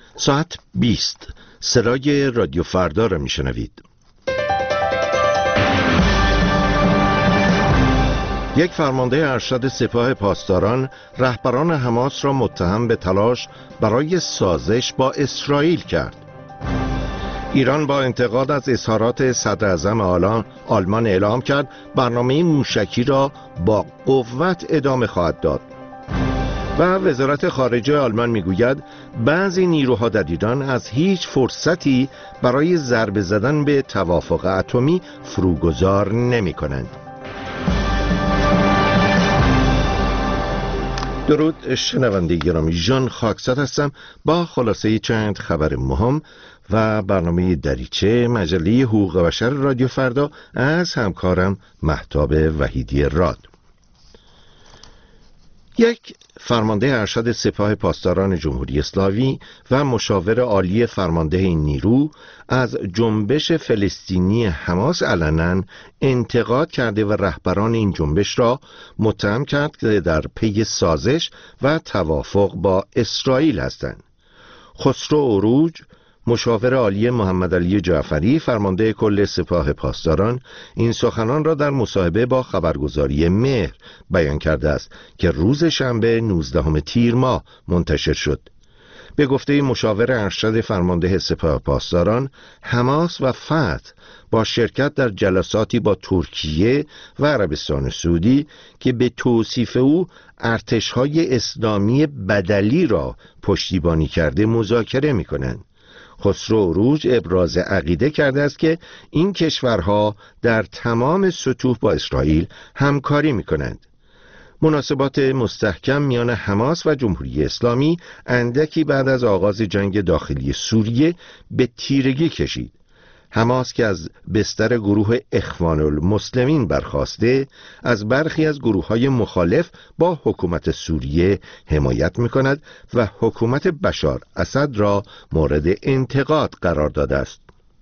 ساعت 20 سرای رادیو فردا را میشنوید. یک فرمانده ارشد سپاه پاسداران رهبران حماس را متهم به تلاش برای سازش با اسرائیل کرد. ایران با انتقاد از اظهارات صدر اعظم آلمان اعلام کرد برنامه موشکی را با قوت ادامه خواهد داد. و وزارت خارجه آلمان میگوید بعضی نیروها در ایران از هیچ فرصتی برای ضربه زدن به توافق اتمی فروگذار نمی‌کنند. درود شنونده گرامی، ژان خاکساد هستم با خلاصه چند خبر مهم و برنامه دریچه مجله حقوق بشر رادیو فردا از همکارم مهتاب وحیدی راد. یک فرمانده ارشد سپاه پاسداران جمهوری اسلامی و مشاور عالی فرمانده این نیرو از جنبش فلسطینی حماس علنا انتقاد کرده و رهبران این جنبش را متهم کرد که در پی سازش و توافق با اسرائیل هستند. خسرو عروج، مشاور عالی محمد علی جعفری فرمانده کل سپاه پاسداران، این سخنان را در مصاحبه با خبرگزاری مهر بیان کرده است که روز شنبه 19 تیر ماه منتشر شد. به گفته مشاور ارشد فرمانده سپاه پاسداران، حماس و فتح با شرکت در جلساتی با ترکیه و عربستان سعودی که به توصیف او ارتش‌های اسلامی بدلی را پشتیبانی کرده مذاکره می‌کنند. خسرو عروج ابراز عقیده کرده است که این کشورها در تمام سطوح با اسرائیل همکاری می‌کنند. مناسبات مستحکم میان حماس و جمهوری اسلامی اندکی بعد از آغاز جنگ داخلی سوریه به تیرگی کشید. حماس که از بستر گروه اخوان المسلمین برخاسته، از برخی از گروه‌های مخالف با حکومت سوریه حمایت می‌کند و حکومت بشار اسد را مورد انتقاد قرار داده است.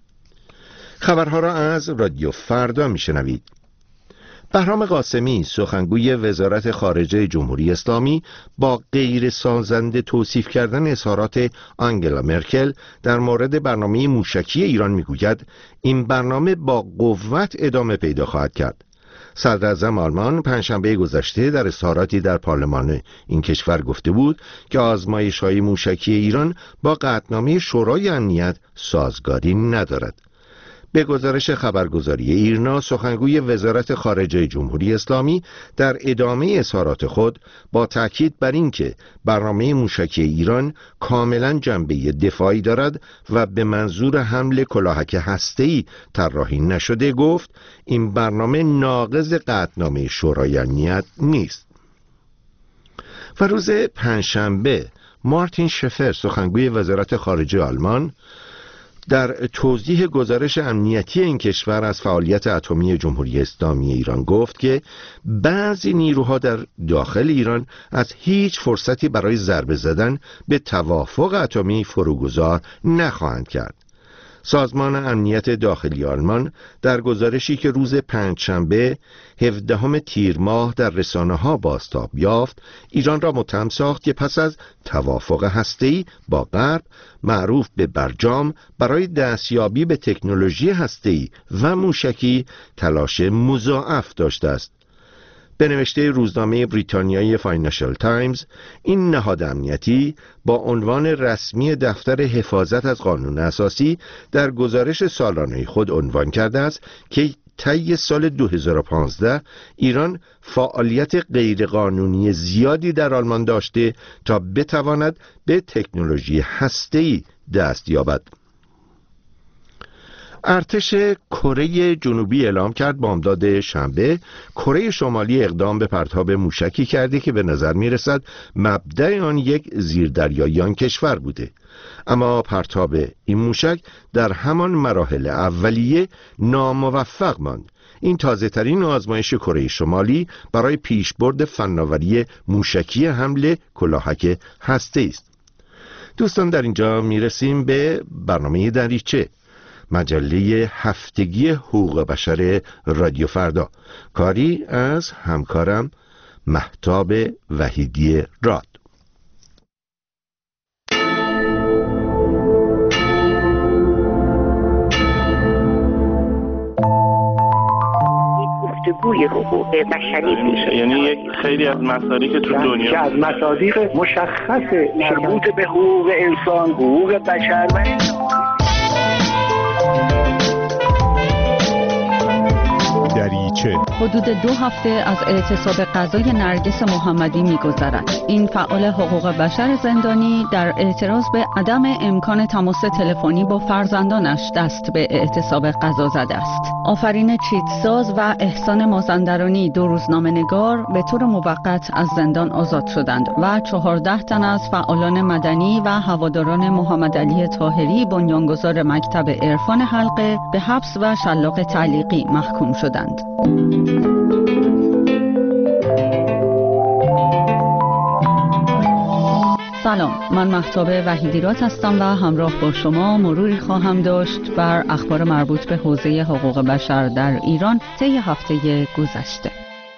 خبرها را از رادیو فردا میشنوید. بهرام قاسمی سخنگوی وزارت خارجه جمهوری اسلامی با غیر سازنده توصیف کردن اظهارات آنگلا مرکل در مورد برنامه موشکی ایران میگوید این برنامه با قوت ادامه پیدا خواهد کرد. صدر اعظم آلمان پنجشنبه گذشته در اظهاراتی در پارلمان این کشور گفته بود که آزمایش‌های موشکی ایران با قطعنامه شورای امنیت سازگاری ندارد. به گزارش خبرگزاری ایرنا، سخنگوی وزارت خارجه جمهوری اسلامی در ادامه اظهارات خود با تاکید بر اینکه برنامه موشکی ایران کاملا جنبه دفاعی دارد و به منظور حمل کلاهک هسته‌ای طراحی نشده گفت این برنامه ناقض قطعنامه شورای امنیت نیست. و روز پنجشنبه مارتین شفر سخنگوی وزارت خارجه آلمان در توضیح گزارش امنیتی این کشور از فعالیت اتمی جمهوری اسلامی ایران گفت که بعضی نیروها در داخل ایران از هیچ فرصتی برای ضربه زدن به توافق اتمی فروگذار نخواهند کرد. سازمان امنیت داخلی آلمان در گزارشی که روز پنجشنبه 17 تیر ماه در رسانه‌ها بازتاب یافت، ایران را متهم ساخت که پس از توافق هسته‌ای با غرب معروف به برجام برای دستیابی به تکنولوژی هسته‌ای و موشکی تلاش مضاعف داشته است. به نوشته روزنامه بریتانیایی فاینانشل تایمز، این نهاد امنیتی با عنوان رسمی دفتر حفاظت از قانون اساسی در گزارش سالانه خود عنوان کرده است که طی سال 2015 ایران فعالیت غیرقانونی زیادی در آلمان داشته تا بتواند به تکنولوژی هسته‌ای دست یابد. ارتش کره جنوبی اعلام کرد بامداد شنبه کره شمالی اقدام به پرتاب موشکی کرده که به نظر می رسد مبدأ آن یک زیردریایی آن کشور بوده، اما پرتاب این موشک در همان مراحل اولیه ناموفق ماند. این تازه ترین آزمایش کره شمالی برای پیشبرد فناوری موشکی حمل کلاهک هسته‌ای است. دوستان، در اینجا می رسیم به برنامه دریچه، مجله هفتگی حقوق بشر رادیو فردا، کاری از همکارم مهتاب وحیدی راد. بازگوی حقوق بشری بود. یعنی یک خیلی از مصادیق تو دنیا که از مصادیق مشخص مربوط به حقوق انسان، حقوق بشر و دریچه. حدود 2 هفته از اعتصاب غذای نرگس محمدی می‌گذرد. این فعال حقوق بشر زندانی در اعتراض به عدم امکان تماس تلفنی با فرزندانش دست به اعتصاب غذا زده است. آفرین چیتساز و احسان مازندرانی، 2 روزنامه‌نگار، به طور موقت از زندان آزاد شدند و 14 تن از فعالان مدنی و هواداران محمدعلی طاهری، بنیانگذار مکتب عرفان حلقه، به حبس و شلاق تعلیقی محکوم شدند. سلام، من مهتاب وحیدیرات هستم و همراه با شما مروری خواهم داشت بر اخبار مربوط به حوزه حقوق بشر در ایران طی هفته گذشته.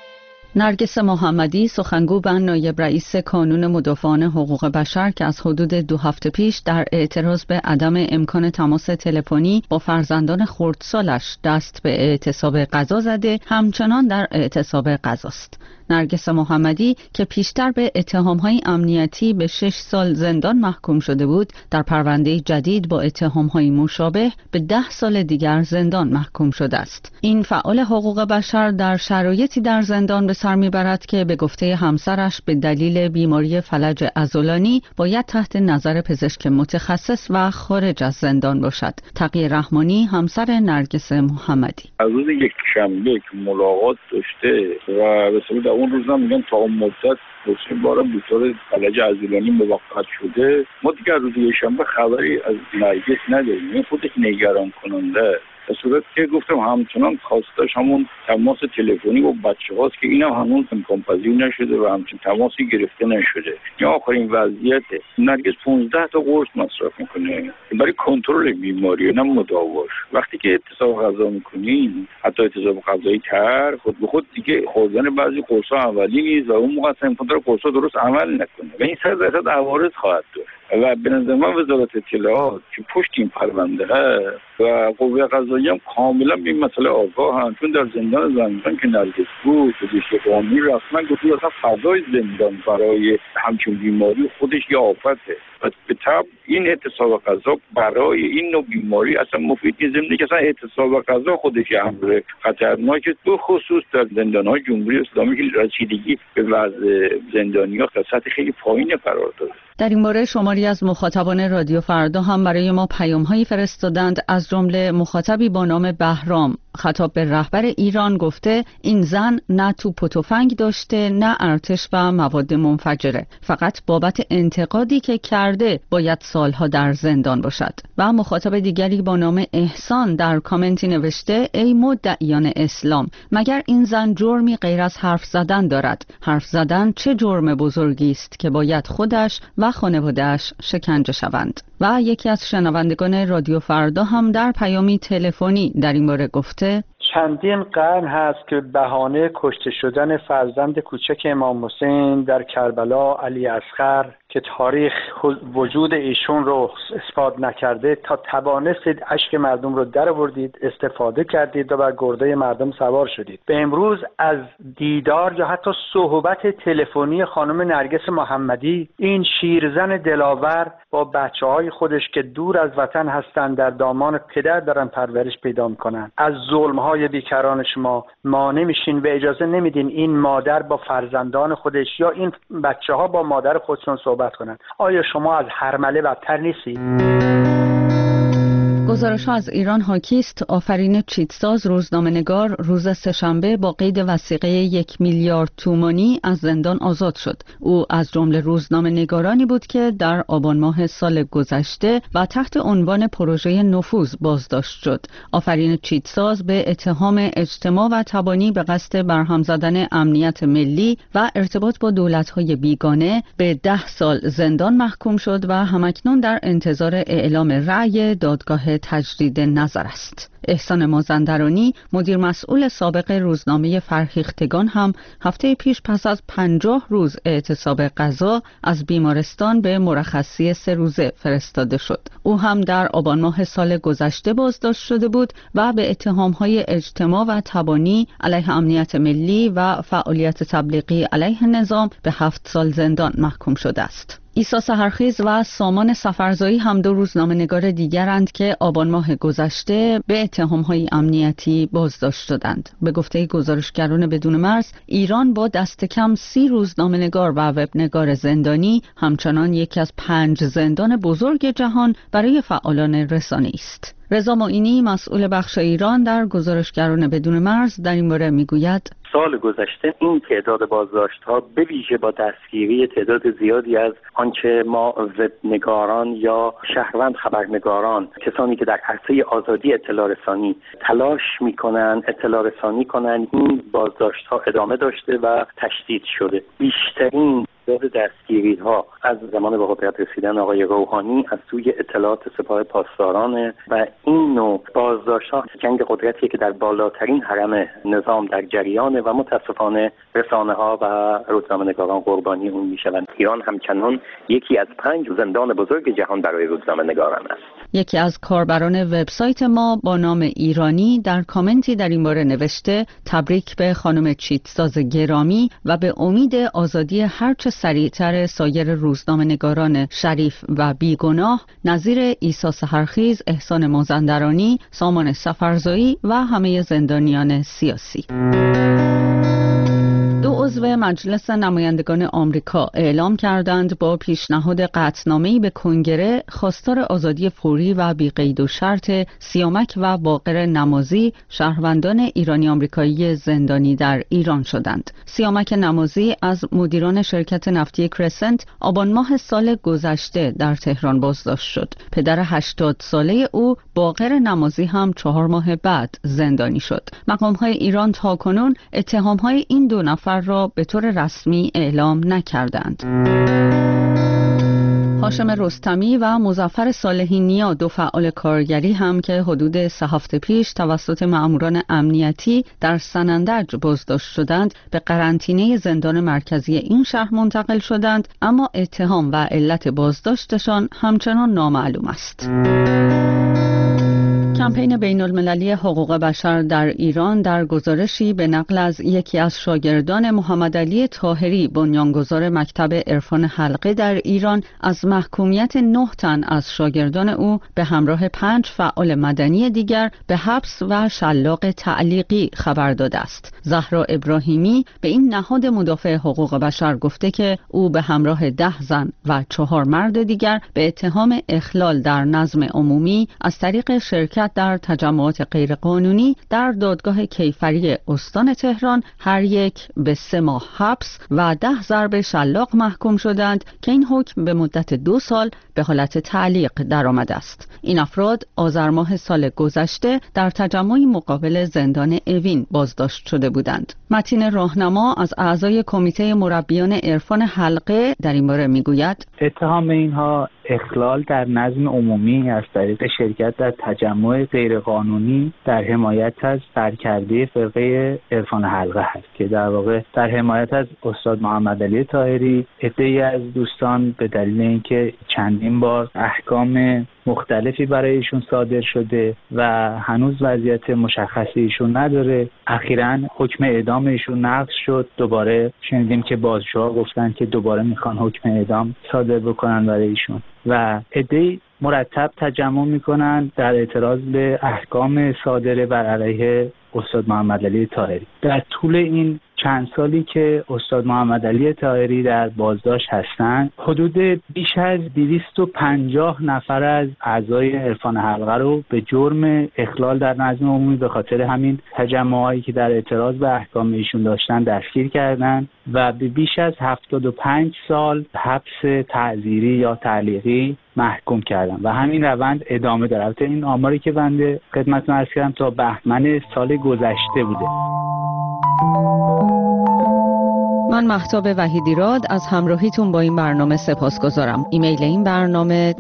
نرگس محمدی، سخنگو و نایب رئیس کانون مدافعان حقوق بشر که از حدود 2 هفته پیش در اعتراض به عدم امکان تماس تلفنی با فرزندان خردسالش دست به اعتصاب غذا زده، همچنان در اعتصاب غذاست. نرگس محمدی که پیشتر به اتهام‌های امنیتی به 6 سال زندان محکوم شده بود، در پرونده جدید با اتهام‌های مشابه به 10 سال دیگر زندان محکوم شده است. این فعال حقوق بشر در شرایطی در زندان به سر میبرد که به گفته همسرش به دلیل بیماری فلج عضلانی باید تحت نظر پزشک متخصص و خارج از زندان باشد. تقی رحمانی، همسر نرگس محمدی: از روز یکشنبه که ملاقات داشته و به صورت اون روز هم میگن تا اون مدت حسین بارم دچار فلج عضلانی موقت شده، ما دیگه روز یکشنبه خبری از نرگس نداریم. این خودش نگران کننده. در صورت که گفتم همچنان خواستش همون تماس تلفنی با بچه هاست که این هم هنوز امکان پذیر نشده و همچنین تماسی گرفته نشده. این آخرین وضعیته. نرگس 15 تا قرص مصرف میکنه برای کنترل بیماری، نه مداواش. وقتی که اعتصاب غذا میکنین، حتی اعتصاب غذایی تر، خود به خود دیگه خوردن بعضی قرصا اولی نیست و اون موقع اصلا امکان داره قرصا درست عمل نکنه و این 100% عوارض خواهد داشت. و به نظر من وزارت اطلاعات که پشت این پرونده هست و قوه قضاییه هم کاملا به این مسئله آگاه هستند، چون در زندان زنجان که نرگس بود پزشک قانونی رسما گفت اصلا فضای زندان برای همچین بیماری خودش یه آفته و به طبع این اعتصاب غذا برای این نوع بیماری اصلا مفید نیست. ضمن که اصلا اعتصاب غذا خودش امر خطرناکه، به خصوص در زندان‌های جمهوری اسلامی که رسیدگی به وضع زندانی‌ها در سطح خیلی پایین قرار داره. در این باره شماری از مخاطبان رادیو فردا هم برای ما پیام‌هایی فرستادند، از جمله مخاطبی با نام بهرام خطاب به رهبر ایران گفته این زن نه توپ و تفنگ داشته نه ارتش و مواد منفجره، فقط بابت انتقادی که کرده باید سالها در زندان باشد. و مخاطب دیگری با نام احسان در کامنتی نوشته ای مدعیان اسلام، مگر این زن جرمی غیر از حرف زدن دارد؟ حرف زدن چه جرم بزرگی است که باید خودش و خانواده‌اش شکنجه شوند. و یکی از شنوندگان رادیو فردا هم در پیامی تلفنی در این باره گفته چندین قرن هست که بهانه کشته شدن فرزند کوچک امام حسین در کربلا، علی اصغر، که تاریخ وجود ایشون رو اثبات نکرده، تا توانستید اشک مردم رو در آوردید، استفاده کردید و بر گرده مردم سوار شدید. به امروز از دیدار یا حتی صحبت تلفنی خانم نرگس محمدی، این شیرزن دلاور با بچه‌های خودش که دور از وطن هستند، در دامان پدر دارن پرورش پیدا میکنن، از ظلم‌های بیکران شما مانع میشین و اجازه نمیدین این مادر با فرزندان خودش یا این بچه‌ها با مادر خودشون صحبت کنن. آیا شما از هرمله بدتر نیستی؟ گزارش‌ها از ایران حاکی است. آفرین چیتساز، روزنامه‌نگار، روز سه‌شنبه با قید وثیقه 1 میلیارد تومانی از زندان آزاد شد. او از جمله روزنامه‌نگارانی بود که در آبان ماه سال گذشته و تحت عنوان پروژه نفوذ بازداشت شد. آفرین چیتساز به اتهام اجتماع و تبانی به قصد برهم زدن امنیت ملی و ارتباط با دولت‌های بیگانه به 10 سال زندان محکوم شد و همکنون در انتظار اعلام رأی دادگاه راه تجدید نظر است. احسان مازندرانی، مدیر مسئول سابق روزنامه فرهیختگان، هم هفته پیش پس از 50 روز اعتصاب غذا از بیمارستان به مرخصی 3 روزه فرستاده شد. او هم در آبان ماه سال گذشته بازداشت شده بود و به اتهام‌های اجتماع و تبانی علیه امنیت ملی و فعالیت تبلیغی علیه نظام به 7 سال زندان محکوم شده است. عیسی سحرخیز و سامان سفرزایی هم 2 روزنامه‌نگار دیگرند که آبان ماه گذشته به اتهام‌های امنیتی بازداشت شدند. به گفته گزارشگران بدون مرز، ایران با دست کم 30 روزنامه‌نگار و وبنگار زندانی همچنان یکی از 5 زندان بزرگ جهان برای فعالان رسانه‌ای است. رضا معینی، مسئول بخش ایران در گزارشگران بدون مرز، در این باره میگوید: سال گذشته این تعداد بازداشت‌ها به ویژه با دستگیری تعداد زیادی از آنچه ما وبنگاران یا شهروند خبرنگاران، کسانی که در عرصه آزادی اطلاع رسانی تلاش می‌کنند اطلاع رسانی کنند، این بازداشت‌ها ادامه داشته و تشدید شده. بیشترین تعداد دستگیری‌ها از زمان به قدرت رسیدن آقای روحانی از سوی اطلاعات سپاه پاسداران و این نوع بازداشت‌ها جنگ قدرتیه که در بالاترین حرم نظام در جریانه و متاسفانه رسانه‌ها و روزنامه‌نگاران قربانی اون میشوند. ایران همچنان یکی از 5 زندان بزرگ جهان برای روزنامه‌نگاران است. یکی از کاربران وبسایت ما با نام ایرانی در کامنتی در این باره نوشته: تبریک به خانم چیتساز گرامی و به امید آزادی هرچه سریعتر سایر روزنامه‌نگاران شریف و بیگناه نظیر عیسی سحرخیز، احسان مازندرانی، سامان سفرزایی و همه زندانیان سیاسی. 2 عضو مجلس نمایندگان آمریکا اعلام کردند با پیشنهاد قطعنامه‌ای به کنگره خواستار آزادی فوری و بی‌قید و شرط سیامک و باقر نمازی، شهروندان ایرانی آمریکایی زندانی در ایران شدند. سیامک نمازی از مدیران شرکت نفتی کرسنت آبان ماه سال گذشته در تهران بازداشت شد. پدر 80 ساله او، باقر نمازی، هم 4 ماه بعد زندانی شد. مقام‌های ایران تاکنون اتهام‌های این 2 نفر را به طور رسمی اعلام نکردند. هاشم رستمی و مظفر صالحی نیا، 2 فعال کارگری هم که حدود 3 هفته پیش توسط مأموران امنیتی در سنندج بازداشت شدند، به قرنطینه زندان مرکزی این شهر منتقل شدند، اما اتهام و علت بازداشتشان همچنان نامعلوم است. کمپین بین‌المللی حقوق بشر در ایران در گزارشی به نقل از یکی از شاگردان محمد علی طاهری، بنیانگذار مکتب عرفان حلقه در ایران، از محکومیت 9 تن از شاگردان او به همراه 5 فعال مدنی دیگر به حبس و شلاق تعلیقی خبر داده است. زهرا ابراهیمی به این نهاد مدافع حقوق بشر گفته که او به همراه 10 زن و 4 مرد دیگر به اتهام اخلال در نظم عمومی از طریق شرکت در تجمعات غیرقانونی در دادگاه کیفری استان تهران هر یک به 3 ماه حبس و 10 ضرب شلاق محکوم شدند که این حکم به مدت 2 سال به حالت تعلیق درآمده است. این افراد آذر ماه سال گذشته در تجمعی مقابل زندان اوین بازداشت شده بودند. متین راهنما از اعضای کمیته مربیان عرفان حلقه در این باره میگوید: اتهام اینها اخلال در نظم عمومی از طریق شرکت در تجمع غیرقانونی در حمایت از سرکرده فرقه عرفان حلقه هست که در واقع در حمایت از استاد محمد علی طاهری، عده‌ای از دوستان به دلیل اینکه چندین بار احکام مختلفی برای ایشون صادر شده و هنوز وضعیت مشخصی ایشون نداره، اخیراً حکم اعدام ایشون نقض شد. دوباره شنیدیم که بازجوها گفتن که دوباره میخوان حکم اعدام صادر بکنن برای ایشون و عده‌ای مرتب تجمع میکنن در اعتراض به احکام صادره بر علیه استاد محمد علی طاهری. در طول این چند سالی که استاد محمد علی طاهری در بازداشت هستند، حدود بیش از 250 نفر از اعضای عرفان حلقه رو به جرم اخلال در نظم عمومی به خاطر همین تجمعاتی که در اعتراض به احکام ایشون داشتن دستگیر کردند و به بیش از 75 سال حبس تعزیری یا تعلیقی محکوم کردن و همین روند ادامه داره. البته این آماری که بنده خدمتتون عرض کردم تا بهمن سال گذشته بوده. من مهتاب وحیدیراد از همراهیتون با این برنامه سپاسگزارم. ایمیل این برنامه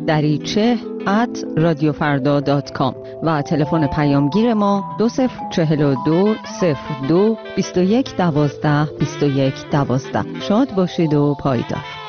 dariche@radiofarda.com و تلفن پیامگیر ما 2042 02 21 12 21 12. شاد باشید و پایدار.